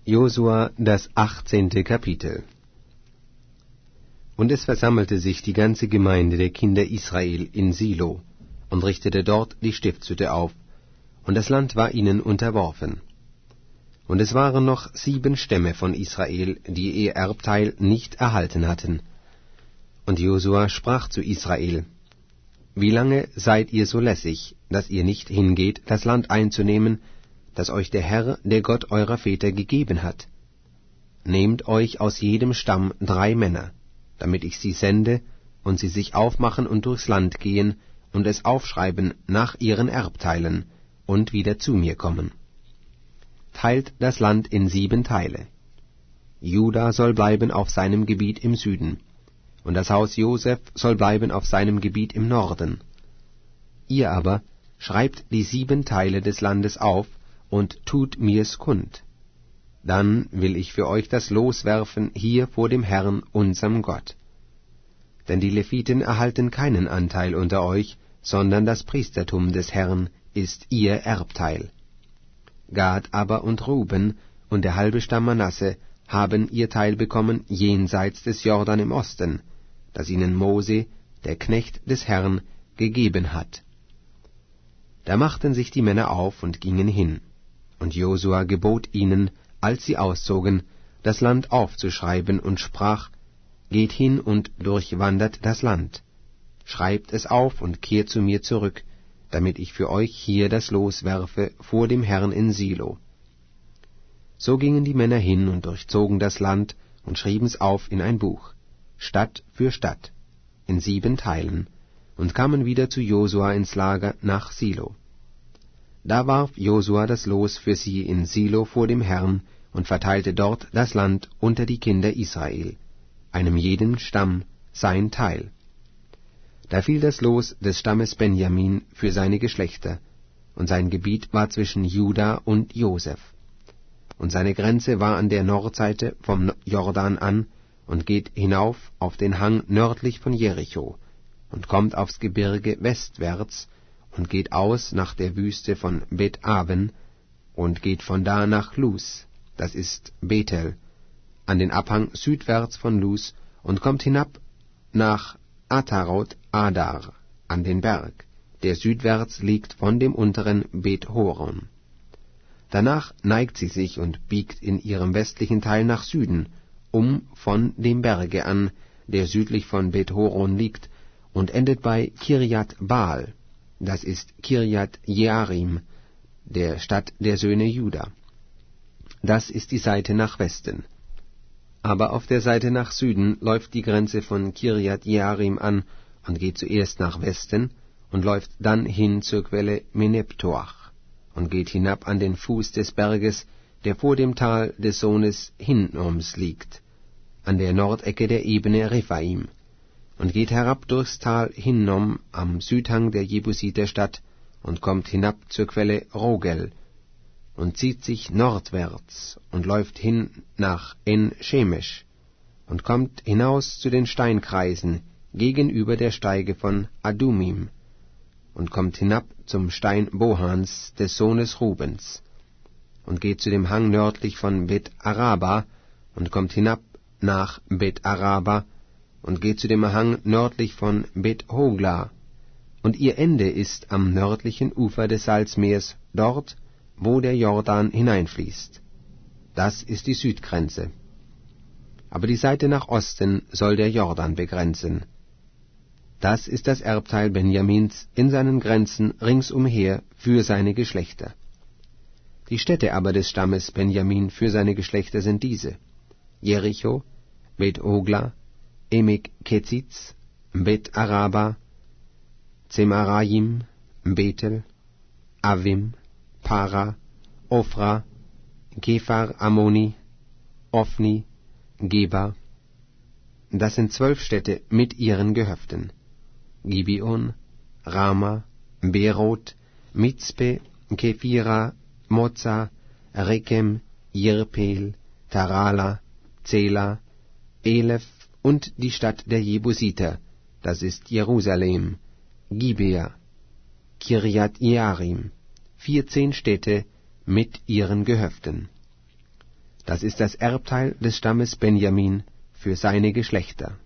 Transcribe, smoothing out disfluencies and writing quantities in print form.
Josua, das 18. Kapitel. Und es versammelte sich die ganze Gemeinde der Kinder Israel in Silo und richtete dort die Stiftshütte auf, und das Land war ihnen unterworfen. Und es waren noch 7 Stämme von Israel, die ihr Erbteil nicht erhalten hatten. Und Josua sprach zu Israel: Wie lange seid ihr so lässig, dass ihr nicht hingeht, das Land einzunehmen, das euch der Herr, der Gott eurer Väter, gegeben hat? Nehmt euch aus jedem Stamm 3 Männer, damit ich sie sende, und sie sich aufmachen und durchs Land gehen und es aufschreiben nach ihren Erbteilen und wieder zu mir kommen. Teilt das Land in 7 Teile. Juda soll bleiben auf seinem Gebiet im Süden, und das Haus Joseph soll bleiben auf seinem Gebiet im Norden. Ihr aber schreibt die 7 Teile des Landes auf und tut mir's kund. Dann will ich für euch das Los werfen hier vor dem Herrn, unserem Gott. Denn die Leviten erhalten keinen Anteil unter euch, sondern das Priestertum des Herrn ist ihr Erbteil. Gad aber und Ruben und der halbe Stamm Manasse haben ihr Teil bekommen jenseits des Jordan im Osten, das ihnen Mose, der Knecht des Herrn, gegeben hat. Da machten sich die Männer auf und gingen hin, und Josua gebot ihnen, als sie auszogen, das Land aufzuschreiben, und sprach: Geht hin und durchwandert das Land, schreibt es auf und kehrt zu mir zurück, damit ich für euch hier das Los werfe vor dem Herrn in Silo. So gingen die Männer hin und durchzogen das Land und schrieben's auf in ein Buch, Stadt für Stadt, in 7 Teilen, und kamen wieder zu Josua ins Lager nach Silo. Da warf Josua das Los für sie in Silo vor dem Herrn und verteilte dort das Land unter die Kinder Israel, einem jeden Stamm sein Teil. Da fiel das Los des Stammes Benjamin für seine Geschlechter, und sein Gebiet war zwischen Juda und Joseph. Und seine Grenze war an der Nordseite vom Jordan an und geht hinauf auf den Hang nördlich von Jericho und kommt aufs Gebirge westwärts und geht aus nach der Wüste von Bet-Aven und geht von da nach Luz, das ist Bethel, an den Abhang südwärts von Luz und kommt hinab nach Atarot Adar, an den Berg, der südwärts liegt von dem unteren Bet-Horon. Danach neigt sie sich und biegt in ihrem westlichen Teil nach Süden, von dem Berge an, der südlich von Bet-Horon liegt, und endet bei Kirjat Baal, das ist Kirjat Jearim, der Stadt der Söhne Juda. Das ist die Seite nach Westen. Aber auf der Seite nach Süden läuft die Grenze von Kirjat Jearim an und geht zuerst nach Westen und läuft dann hin zur Quelle Meneptoach und geht hinab an den Fuß des Berges, der vor dem Tal des Sohnes Hinnoms liegt, an der Nordecke der Ebene Rephaim, und geht herab durchs Tal Hinnom am Südhang der Jebusiterstadt und kommt hinab zur Quelle Rogel und zieht sich nordwärts und läuft hin nach En-Shemesh und kommt hinaus zu den Steinkreisen gegenüber der Steige von Adumim und kommt hinab zum Stein Bohans des Sohnes Rubens und geht zu dem Hang nördlich von Bet-Araba und kommt hinab nach Bet-Araba und geht zu dem Hang nördlich von Bet-Hogla, und ihr Ende ist am nördlichen Ufer des Salzmeers, dort, wo der Jordan hineinfließt. Das ist die Südgrenze. Aber die Seite nach Osten soll der Jordan begrenzen. Das ist das Erbteil Benjamins in seinen Grenzen ringsumher für seine Geschlechter. Die Städte aber des Stammes Benjamin für seine Geschlechter sind diese: Jericho, Bet-Hogla, Emek-Keziz, Bet-Araba, Zemarayim, Bethel, Avim, Para, Ophra, Kephar Ammoni, Ophni, Geba. Das sind 12 Städte mit ihren Gehöften: Gibeon, Rama, Beroth, Mizpe, Kephira, Moza, Rekem, Jirpel, Tarala, Zela, Elef und die Stadt der Jebusiter, das ist Jerusalem, Gibea, Kirjat Jearim, 14 Städte mit ihren Gehöften. Das ist das Erbteil des Stammes Benjamin für seine Geschlechter.